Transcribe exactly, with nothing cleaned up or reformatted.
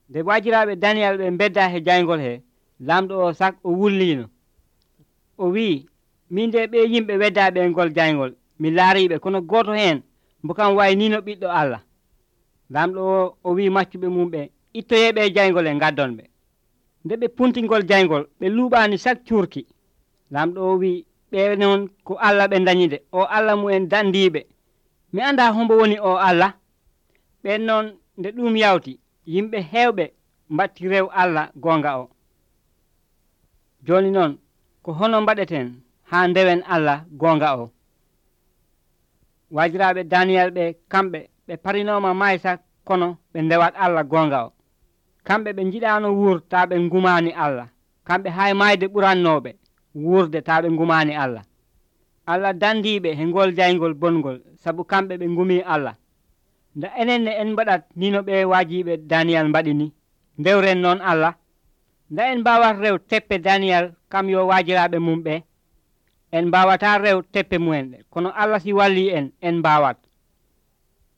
nde waajiraaɓe Daniel ɓe bedda he jayngol he, lamɗo o sak o wullino o wi min de ɓe yimɓe wedda ɓe ngol jayngol mi laariɓe kono goto hen mbo kam way ni no ɓiɗɗo Allah. Lamɗo o o wi maccuɓe mum ɓe ittoyeɓe jayngol e gaddon ɓe. Nde ɓe puntingol jayngol ɓe luuɓani sak cuurki. Lamɗo o wi ɓe noon ko Allah ɓe dañide o Allah mumen dandiɓe mi anda hombo woni o Allah. ɓen noon nde ɗum yawti yimɓe hewɓe mbatti rew Allah gonga o. Joni noon ko hono mbaɗeten ha ndewen Allah gonga o. Wajiraɓe Daniel ɓe kamɓe ɓe parinoma maysa kono ɓe ndewat Allah gonga o. Kamɓe ɓe jiɗano wuur ta ɓe ngumani Allah. Kamɓe hay mayde ɓurannoɓe wuurde ta ɓe ngumani Allah. Allah dandiɓe he ngol jaygol bongol sabu kamɓe ɓe ngumi Allah. Nda enenne en mbaɗat nino ɓe wajiɓe Daniel mbaɗi ni ndewren noon Allah. Nda en mbawat rew teppe Daniel kam yo wajiraɓe mum ɓe en mbawata rew teppe mumen ɗe kono Allah si walli en en mbawat.